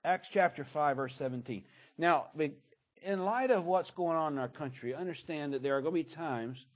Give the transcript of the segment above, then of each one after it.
Acts chapter 5, verse 17. Now, in light of what's going on in our country, understand that there are going to be times,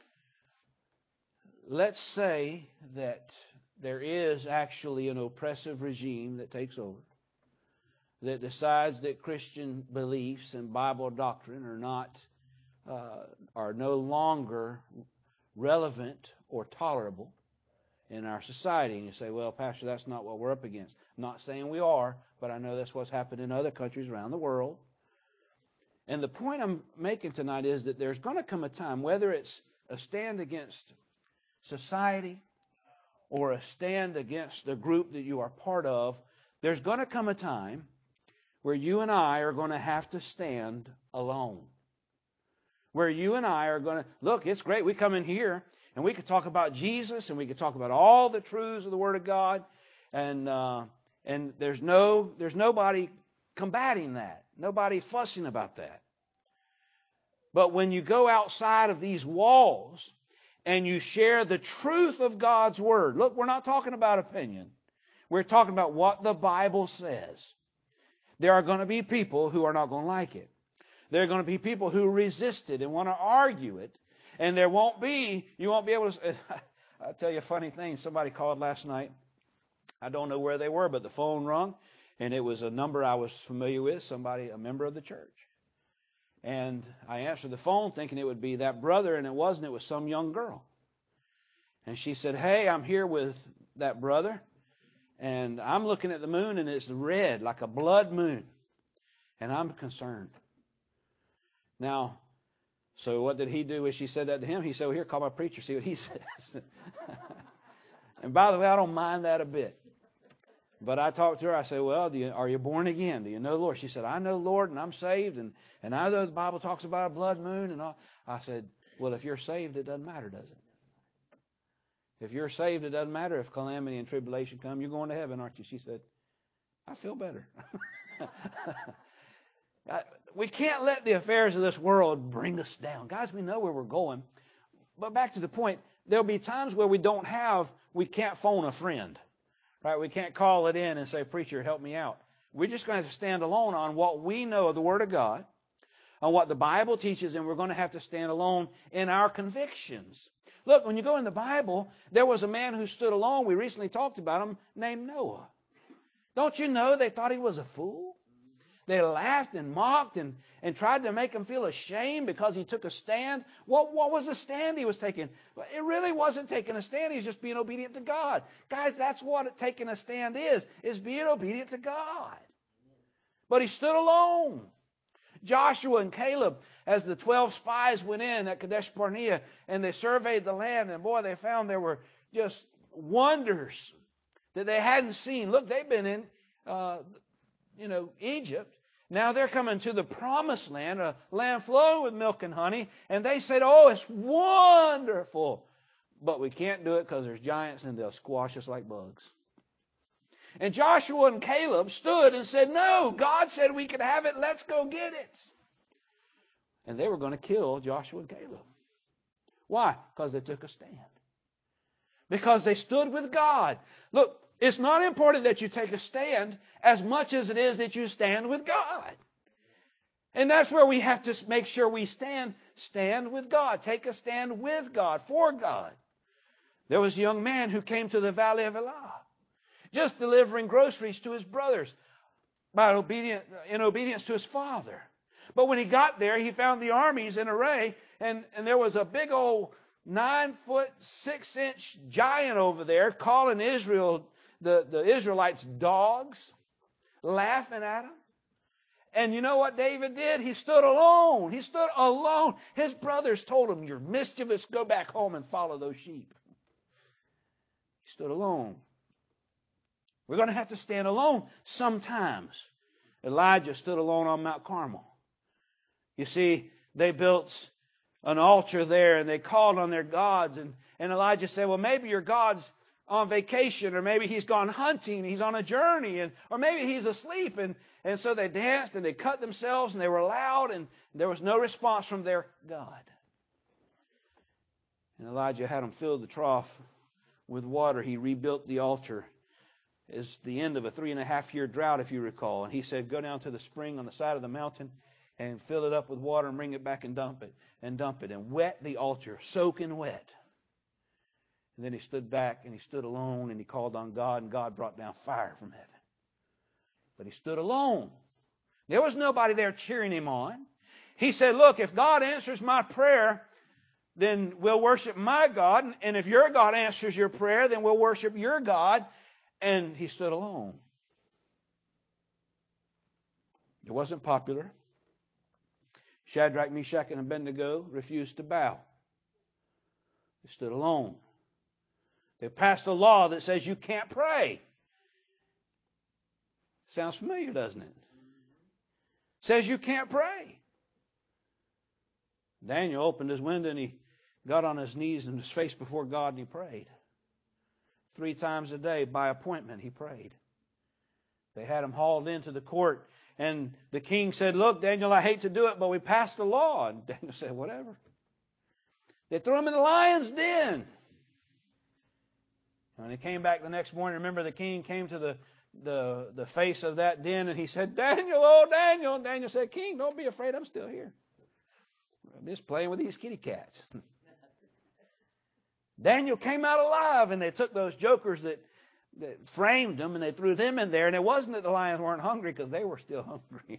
let's say that there is actually an oppressive regime that takes over, that decides that Christian beliefs and Bible doctrine are no longer relevant or tolerable in our society. And you say, well, Pastor, that's not what we're up against. I'm not saying we are, but I know that's what's happened in other countries around the world. And the point I'm making tonight is that there's going to come a time, whether it's a stand against society or a stand against the group that you are part of, there's going to come a time where you and I are going to have to stand alone. Where you and I are going to, look, it's great. We come in here and we could talk about Jesus and we could talk about all the truths of the Word of God, and there's nobody combating that. Nobody fussing about that. But when you go outside of these walls and you share the truth of God's Word, look, we're not talking about opinion. We're talking about what the Bible says. There are going to be people who are not going to like it. There are going to be people who resist it and want to argue it. And you won't be able to, I'll tell you a funny thing. Somebody called last night. I don't know where they were, but the phone rung. And it was a number I was familiar with, a member of the church. And I answered the phone thinking it would be that brother, and it wasn't. It was some young girl. And she said, hey, I'm here with that brother, and I'm looking at the moon, and it's red, like a blood moon. And I'm concerned. Now, so what did he do when she said that to him? He said, well, here, call my preacher, see what he says. And by the way, I don't mind that a bit. But I talked to her. I said, well, are you born again? Do you know the Lord? She said, I know the Lord, and I'm saved, and I know the Bible talks about a blood moon and all. I said, well, if you're saved, it doesn't matter, does it? If you're saved, it doesn't matter if calamity and tribulation come. You're going to heaven, aren't you? She said, I feel better. We can't let the affairs of this world bring us down. Guys, we know where we're going. But back to the point, there'll be times where we can't phone a friend. Right? We can't call it in and say, preacher, help me out. We're just going to have to stand alone on what we know of the Word of God, on what the Bible teaches, and we're going to have to stand alone in our convictions. Look, when you go in the Bible, there was a man who stood alone. We recently talked about him, named Noah. Don't you know they thought he was a fool? They laughed and mocked and tried to make him feel ashamed because he took a stand. What was the stand he was taking? It really wasn't taking a stand. He was just being obedient to God. Guys, that's what taking a stand is being obedient to God. But he stood alone. Joshua and Caleb, as the 12 spies went in at Kadesh Barnea and they surveyed the land, and boy, they found there were just wonders that they hadn't seen. Look, they've been in Egypt. Now they're coming to the promised land, a land flowing with milk and honey, and they said, oh, it's wonderful. But we can't do it because there's giants and they'll squash us like bugs. And Joshua and Caleb stood and said, no, God said we could have it, let's go get it. And they were going to kill Joshua and Caleb. Why? Because they took a stand. Because they stood with God. Look, it's not important that you take a stand as much as it is that you stand with God. And that's where we have to make sure we stand with God. Take a stand with God, for God. There was a young man who came to the Valley of Elah, just delivering groceries to his brothers in obedience to his father. But when he got there, he found the armies in array, and there was a big old 9-foot, 6-inch giant over there calling Israel, the Israelites, dogs, laughing at them. And you know what David did? He stood alone. He stood alone. His brothers told him, you're mischievous, go back home and follow those sheep. He stood alone. We're going to have to stand alone sometimes. Elijah stood alone on Mount Carmel. You see, they built an altar there and they called on their gods. And Elijah said, well, maybe your God's on vacation, or maybe he's gone hunting, he's on a journey, or maybe he's asleep. And so they danced and they cut themselves and they were loud and there was no response from their God. And Elijah had them fill the trough with water. He rebuilt the altar is the end of a 3.5-year drought, if you recall. And he said, go down to the spring on the side of the mountain and fill it up with water and bring it back and dump it and wet the altar, soaking wet. And then he stood back and he stood alone and he called on God, and God brought down fire from heaven. But he stood alone. There was nobody there cheering him on. He said, look, if God answers my prayer, then we'll worship my God. And if your God answers your prayer, then we'll worship your God. And he stood alone. It wasn't popular. Shadrach, Meshach, and Abednego refused to bow. They stood alone. They passed a law that says you can't pray. Sounds familiar, doesn't it? Says you can't pray. Daniel opened his window and he got on his knees and his face before God and he prayed. 3 times a day by appointment he prayed. They had him hauled into the court and the king said, look, Daniel, I hate to do it, but we passed a law. And Daniel said, whatever. They threw him in the lion's den. When he came back the next morning, remember the king came to the face of that den and he said, Daniel, oh Daniel. And Daniel said, King, don't be afraid, I'm still here. I'm just playing with these kitty cats. Daniel came out alive, and they took those jokers that framed him and they threw them in there. And it wasn't that the lions weren't hungry, because they were still hungry.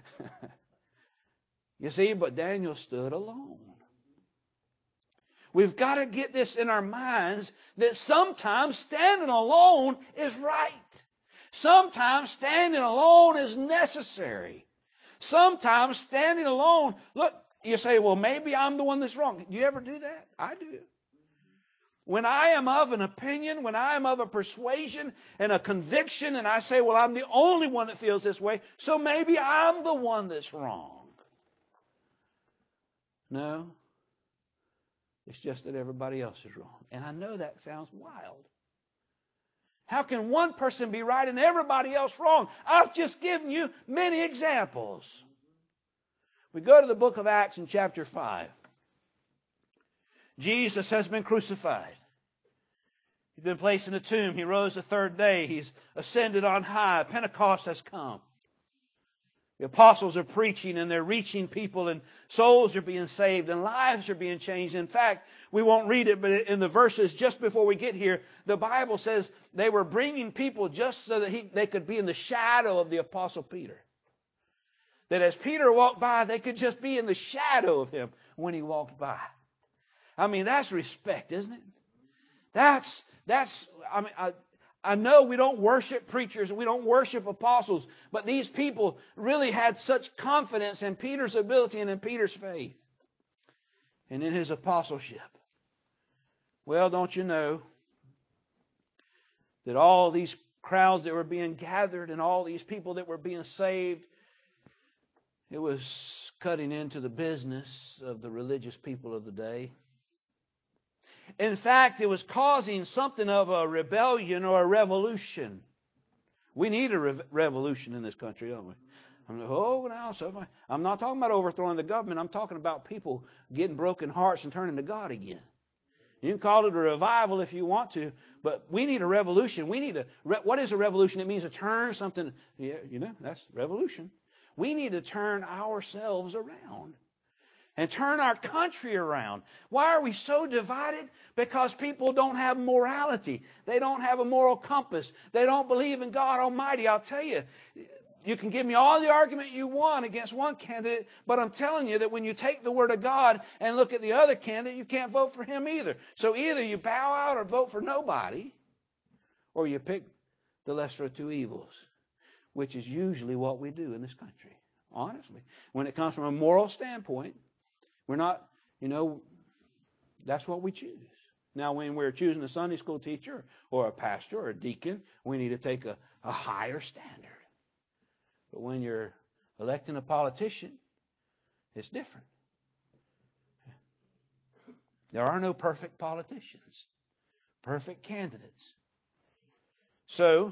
You see, but Daniel stood alone. We've got to get this in our minds that sometimes standing alone is right. Sometimes standing alone is necessary. Sometimes standing alone, look, you say, well, maybe I'm the one that's wrong. Do you ever do that? I do. When I am of an opinion, when I am of a persuasion and a conviction, and I say, well, I'm the only one that feels this way, so maybe I'm the one that's wrong. No. It's just that everybody else is wrong. And I know that sounds wild. How can one person be right and everybody else wrong? I've just given you many examples. We go to the book of Acts in chapter 5. Jesus has been crucified. He's been placed in a tomb. He rose the 3rd day. He's ascended on high. Pentecost has come. The apostles are preaching and they're reaching people, and souls are being saved and lives are being changed. In fact, we won't read it, but in the verses just before we get here, the Bible says they were bringing people just so that they could be in the shadow of the apostle Peter. That as Peter walked by, they could just be in the shadow of him when he walked by. I mean, that's respect, isn't it? I know we don't worship preachers and we don't worship apostles, but these people really had such confidence in Peter's ability and in Peter's faith and in his apostleship. Well, don't you know that all these crowds that were being gathered and all these people that were being saved, it was cutting into the business of the religious people of the day. In fact, it was causing something of a rebellion or a revolution. We need a revolution in this country, don't we? I'm not talking about overthrowing the government. I'm talking about people getting broken hearts and turning to God again. You can call it a revival if you want to, but we need a revolution. What is a revolution? It means to turn something. Yeah, that's revolution. We need to turn ourselves around. And turn our country around. Why are we so divided? Because people don't have morality. They don't have a moral compass. They don't believe in God Almighty. I'll tell you, you can give me all the argument you want against one candidate, but I'm telling you that when you take the Word of God and look at the other candidate, you can't vote for him either. So either you bow out or vote for nobody, or you pick the lesser of two evils, which is usually what we do in this country, honestly. When it comes from a moral standpoint, we're not, that's what we choose. Now, when we're choosing a Sunday school teacher or a pastor or a deacon, we need to take a higher standard. But when you're electing a politician, it's different. There are no perfect politicians, perfect candidates. So,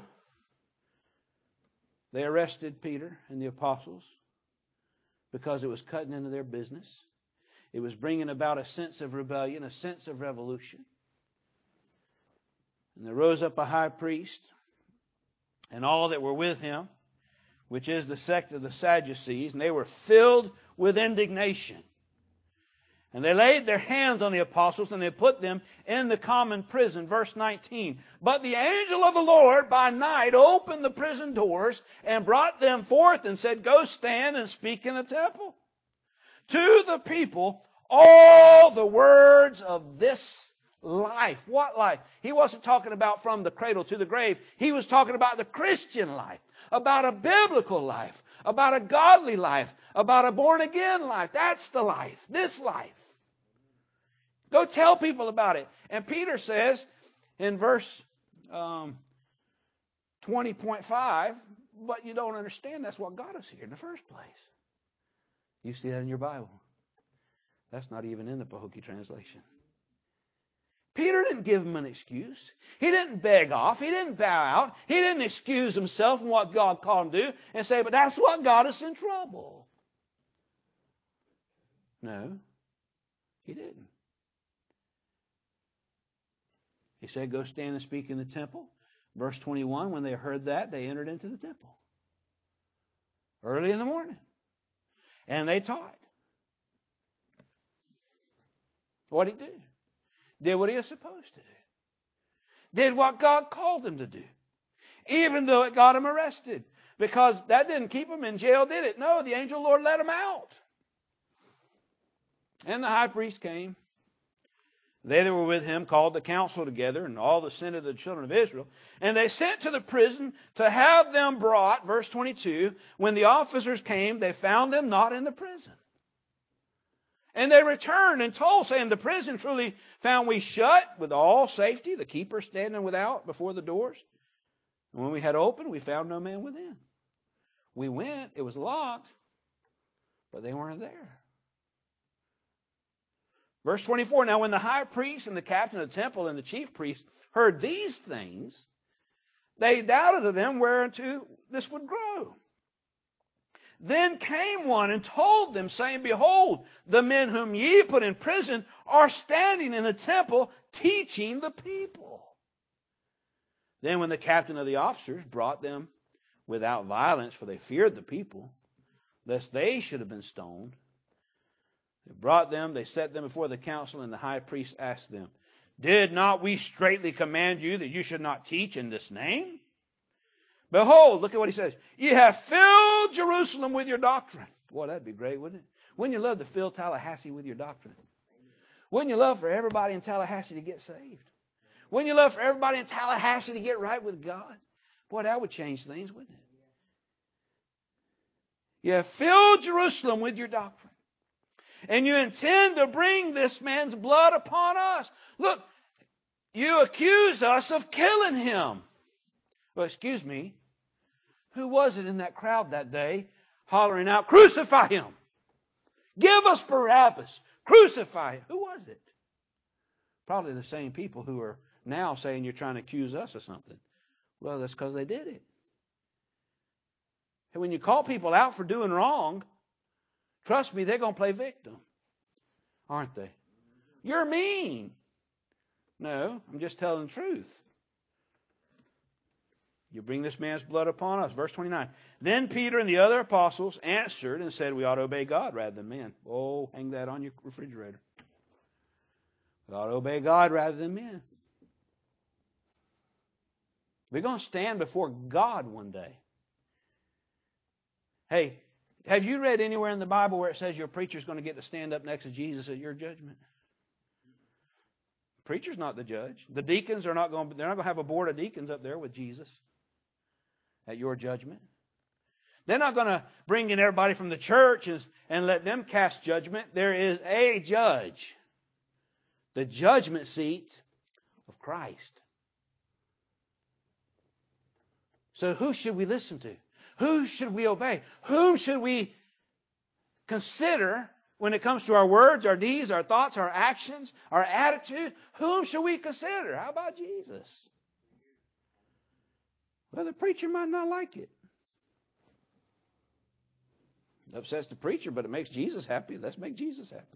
they arrested Peter and the apostles because it was cutting into their business. It was bringing about a sense of rebellion, a sense of revolution. And there rose up a high priest and all that were with him, which is the sect of the Sadducees, and they were filled with indignation. And they laid their hands on the apostles, and they put them in the common prison. Verse 19. But the angel of the Lord by night opened the prison doors and brought them forth and said, Go stand and speak in the temple to the people all the words of this life. What life? He wasn't talking about from the cradle to the grave. He was talking about the Christian life, about a biblical life, about a godly life, about a born-again life. That's the life, this life. Go tell people about it. And Peter says in verse 20.5, but you don't understand that's what got us here in the first place. You see that in your Bible. That's not even in the Pahokee translation. Peter didn't give him an excuse. He didn't beg off. He didn't bow out. He didn't excuse himself from what God called him to do and say, but that's what got us in trouble. No, he didn't. He said, Go stand and speak in the temple. Verse 21, when they heard that, they entered into the temple early in the morning. And they taught. What did he do? Did what he was supposed to do. Did what God called him to do. Even though it got him arrested. Because that didn't keep him in jail, did it? No, the angel of the Lord let him out. And the high priest came. They that were with him called the council together and all the senate of the children of Israel. And they sent to the prison to have them brought. Verse 22, when the officers came, they found them not in the prison. And they returned and told, saying, The prison truly found we shut with all safety, the keeper standing without before the doors. And when we had opened, we found no man within. We went, it was locked, but they weren't there. Verse 24, now when the high priest and the captain of the temple and the chief priest heard these things, they doubted of them whereunto this would grow. Then came one and told them, saying, Behold, the men whom ye put in prison are standing in the temple teaching the people. Then when the captain of the officers brought them without violence, for they feared the people, lest they should have been stoned, they brought them, they set them before the council, and the high priest asked them, Did not we straitly command you that you should not teach in this name? Behold, look at what he says. Ye have filled Jerusalem with your doctrine. Boy, that'd be great, wouldn't it? Wouldn't you love to fill Tallahassee with your doctrine? Wouldn't you love for everybody in Tallahassee to get saved? Wouldn't you love for everybody in Tallahassee to get right with God? Boy, that would change things, wouldn't it? You have filled Jerusalem with your doctrine. And you intend to bring this man's blood upon us. Look, you accuse us of killing him. Well, excuse me. Who was it in that crowd that day hollering out, Crucify him! Give us Barabbas! Crucify him! Who was it? Probably the same people who are now saying you're trying to accuse us of something. Well, that's because they did it. And when you call people out for doing wrong, trust me, they're going to play victim. Aren't they? You're mean. No, I'm just telling the truth. You bring this man's blood upon us. Verse 29. Then Peter and the other apostles answered and said, We ought to obey God rather than men. Oh, hang that on your refrigerator. We ought to obey God rather than men. We're going to stand before God one day. Hey, have you read anywhere in the Bible where it says your preacher's going to get to stand up next to Jesus at your judgment? The preacher's not the judge. The deacons are not going to have a board of deacons up there with Jesus at your judgment. They're not going to bring in everybody from the church and let them cast judgment. There is a judge. The judgment seat of Christ. So who should we listen to? Who should we obey? Whom should we consider when it comes to our words, our deeds, our thoughts, our actions, our attitude? Whom should we consider? How about Jesus? Well, the preacher might not like it. It upsets the preacher, but it makes Jesus happy. Let's make Jesus happy.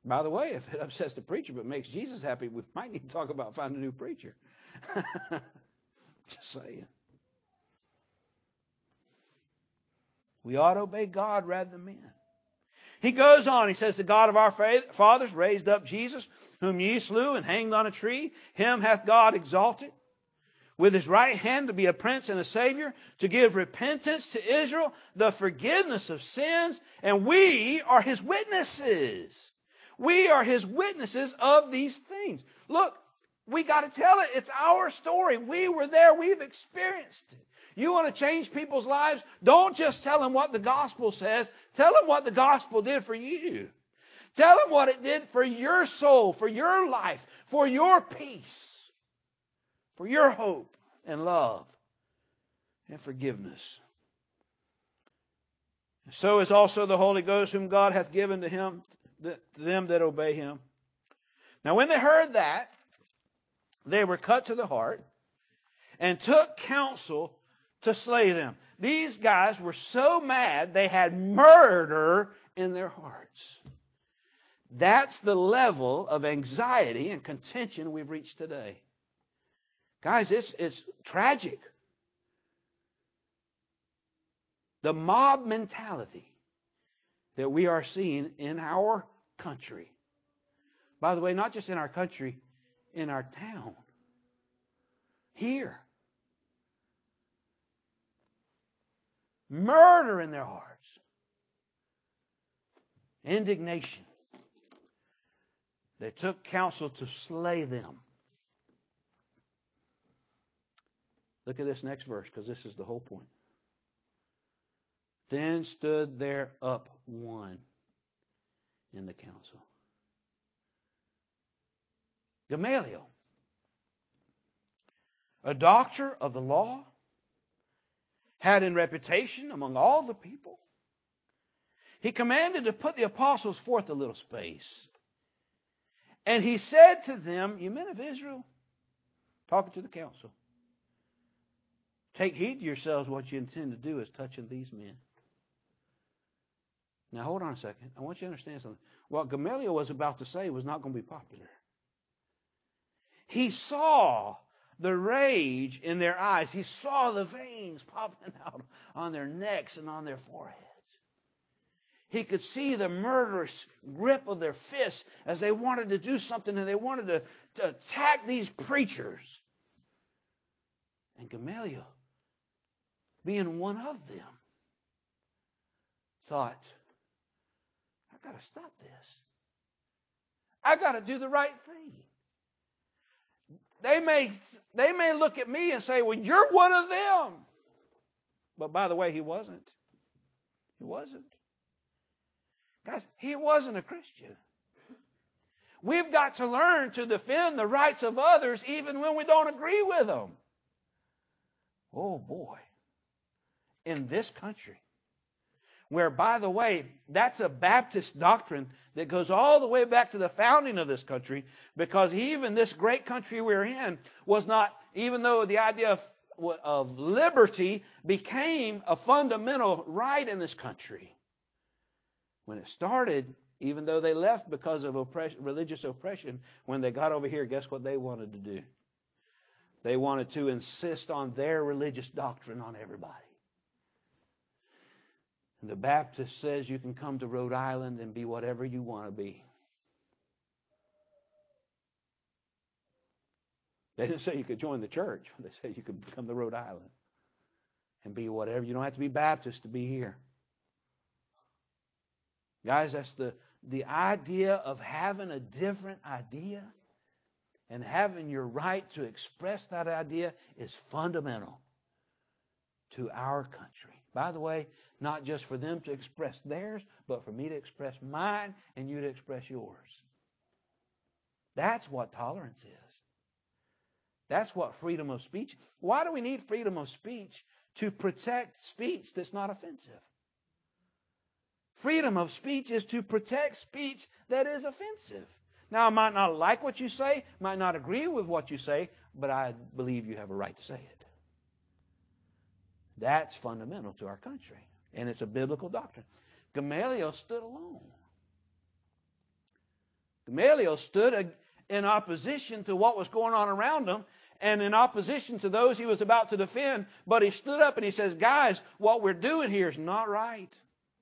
By the way, if it upsets the preacher but makes Jesus happy, we might need to talk about finding a new preacher. Just saying. We ought to obey God rather than men. He goes on, he says, the God of our fathers raised up Jesus, whom ye slew and hanged on a tree. Him hath God exalted with his right hand to be a prince and a savior, to give repentance to Israel, the forgiveness of sins, and we are his witnesses. We are his witnesses of these things. Look, we got to tell it. It's our story. We were there. We've experienced it. You want to change people's lives? Don't just tell them what the gospel says. Tell them what the gospel did for you. Tell them what it did for your soul, for your life, for your peace, for your hope and love and forgiveness. So is also the Holy Ghost, whom God hath given to him, to them that obey him. Now when they heard that, they were cut to the heart and took counsel to slay them. These guys were so mad they had murder in their hearts. That's the level of anxiety and contention we've reached today. Guys, it's tragic. The mob mentality that we are seeing in our country. By the way, not just in our country, in our town. Here. Murder in their hearts. Indignation. They took counsel to slay them. Look at this next verse, because this is the whole point. Then stood there up one in the council, Gamaliel, a doctor of the law, had in reputation among all the people. He commanded to put the apostles forth a little space. And he said to them, you men of Israel, talking to the council, take heed to yourselves what you intend to do as touching these men. Now hold on a second. I want you to understand something. What Gamaliel was about to say was not going to be popular. He saw the rage in their eyes. He saw the veins popping out on their necks and on their foreheads. He could see the murderous grip of their fists as they wanted to do something and they wanted to attack these preachers. And Gamaliel, being one of them, thought, I got to stop this. I got to do the right thing. They may look at me and say, well, you're one of them. But by the way, he wasn't. He wasn't. Guys, he wasn't a Christian. We've got to learn to defend the rights of others even when we don't agree with them. Oh boy. In this country, where, by the way, that's a Baptist doctrine that goes all the way back to the founding of this country, because even this great country we're in was not, even though the idea of liberty became a fundamental right in this country. When it started, even though they left because of religious oppression, when they got over here, guess what they wanted to do? They wanted to insist on their religious doctrine on everybody. And the Baptist says you can come to Rhode Island and be whatever you want to be. They didn't say you could join the church. They said you could come to Rhode Island and be whatever. You don't have to be Baptist to be here. Guys, that's the idea of having a different idea and having your right to express that idea is fundamental to our country. By the way, not just for them to express theirs, but for me to express mine and you to express yours. That's what tolerance is. That's what freedom of speech. Why do we need freedom of speech? To protect speech that's not offensive. Freedom of speech is to protect speech that is offensive. Now, I might not like what you say, might not agree with what you say, but I believe you have a right to say it. That's fundamental to our country, and it's a biblical doctrine. Gamaliel stood alone. Gamaliel stood in opposition to what was going on around him and in opposition to those he was about to defend. But he stood up and he says, guys, what we're doing here is not right.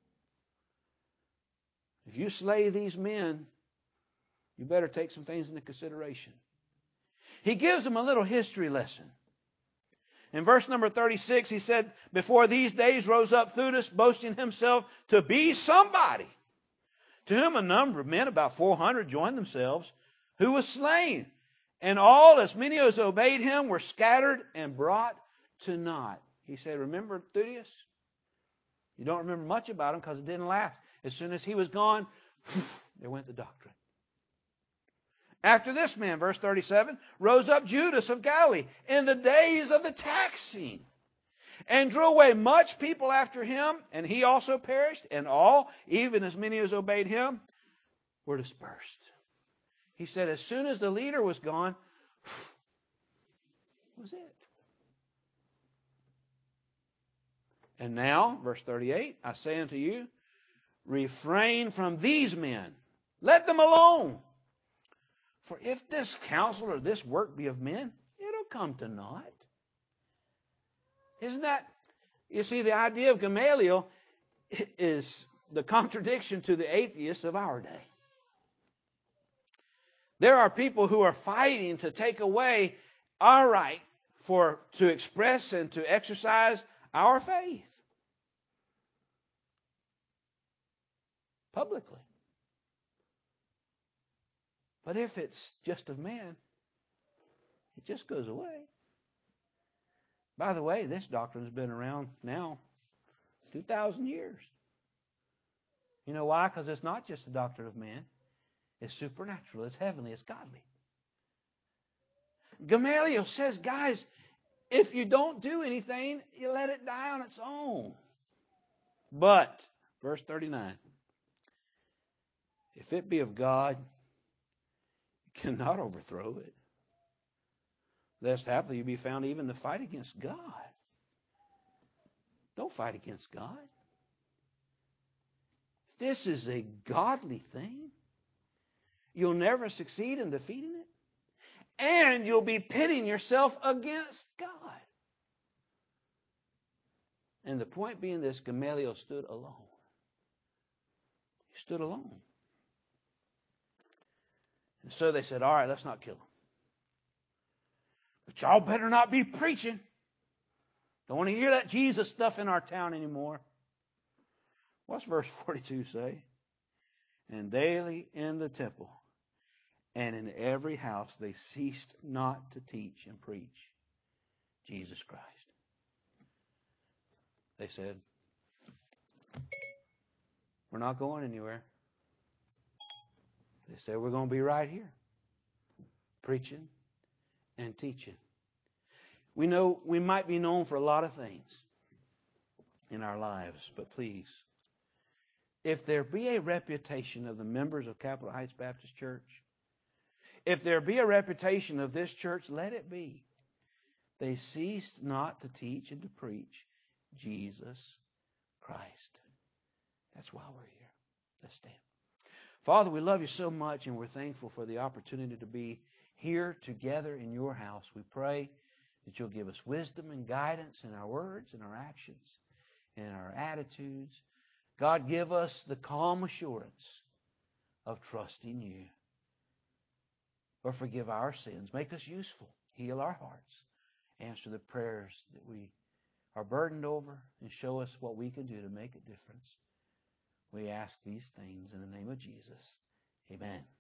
If you slay these men, you better take some things into consideration. He gives them a little history lesson. In verse number 36, he said, before these days rose up Theudas, boasting himself to be somebody, to whom a number of men, about 400, joined themselves, who was slain. And all, as many as obeyed him, were scattered and brought to naught. He said, remember Theudas? You don't remember much about him because it didn't last. As soon as he was gone, there went the doctrine. After this man, verse 37, rose up Judas of Galilee in the days of the taxing, and drew away much people after him, and he also perished, and all, even as many as obeyed him, were dispersed. He said, as soon as the leader was gone, that was it. And now, verse 38, I say unto you, refrain from these men. Let them alone. For if this counsel or this work be of men, it'll come to naught. Isn't that, you see, the idea of Gamaliel is the contradiction to the atheists of our day. There are people who are fighting to take away our right to express and to exercise our faith publicly. But if it's just of man, it just goes away. By the way, this doctrine has been around now 2,000 years. You know why? Because it's not just the doctrine of man. It's supernatural. It's heavenly. It's godly. Gamaliel says, guys, if you don't do anything, you let it die on its own. But, verse 39, if it be of God, you cannot overthrow it, lest haply you be found even to fight against God. Don't fight against God. This is a godly thing. You'll never succeed in defeating it. And you'll be pitting yourself against God. And the point being this, Gamaliel stood alone. He stood alone. And so they said, all right, let's not kill him. But y'all better not be preaching. Don't want to hear that Jesus stuff in our town anymore. What's verse 42 say? And daily in the temple and in every house they ceased not to teach and preach Jesus Christ. They said, we're not going anywhere. They said, we're going to be right here, preaching and teaching. We know we might be known for a lot of things in our lives, but please, if there be a reputation of the members of Capitol Heights Baptist Church, if there be a reputation of this church, let it be. They ceased not to teach and to preach Jesus Christ. That's why we're here. Let's stand. Father, we love you so much, and we're thankful for the opportunity to be here together in your house. We pray that you'll give us wisdom and guidance in our words and our actions and our attitudes. God, give us the calm assurance of trusting you. Or forgive our sins. Make us useful. Heal our hearts. Answer the prayers that we are burdened over, and show us what we can do to make a difference. We ask these things in the name of Jesus. Amen.